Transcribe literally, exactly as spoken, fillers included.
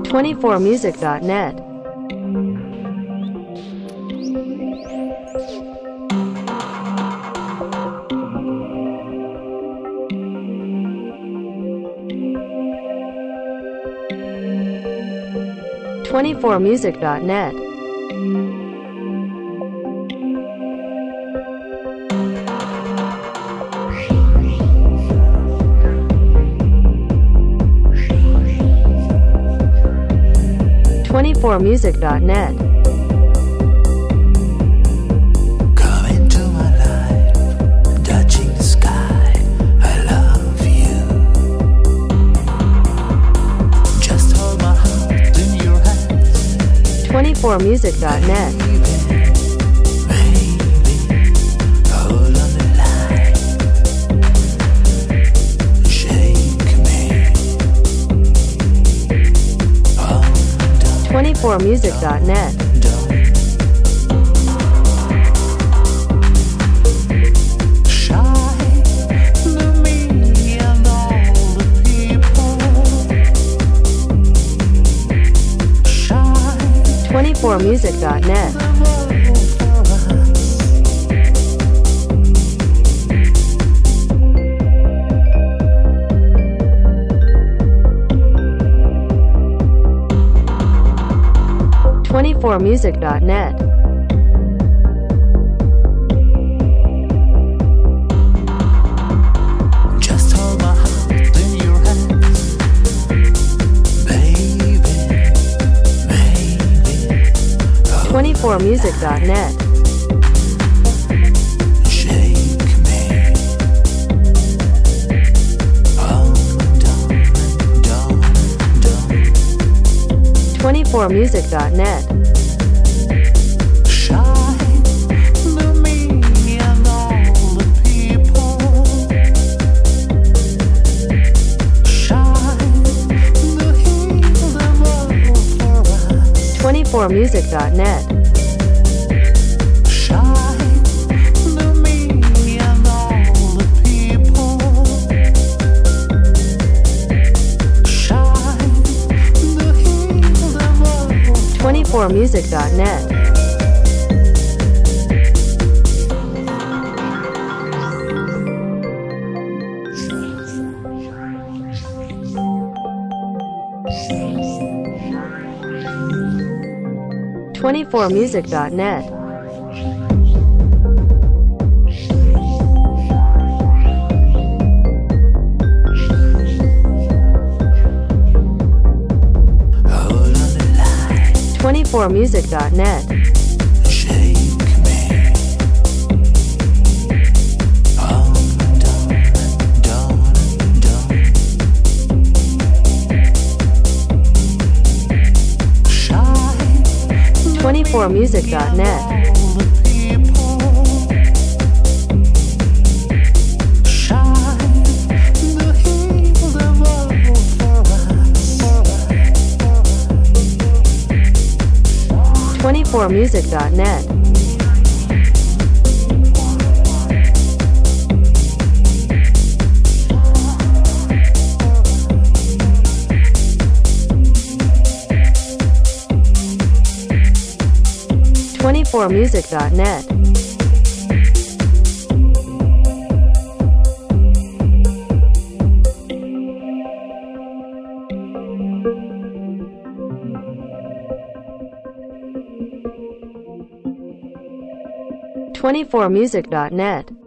twenty-four music dot net. twenty-four music dot net. twenty-four music dot net. Come into my life, touching the sky. I love you. Just hold my heart in your hands. twenty-four music dot net. twenty-four music dot net. twenty-four music dot net. twenty-four music dot net. Just hold my heart in your hands, baby, baby. twenty-four music dot net. Shake me, oh, don't, don't, don't. twenty-four music dot net. twenty-four music dot net. Shine to me and all the people. Shine to heal them all. twenty-four music dot net. twenty-four music dot net. twenty-four music dot net. Shake me, oh, don't, don't, don't. Shine. twenty-four music dot net. twenty-four music dot net. twenty-four music dot net. twenty-four music dot net.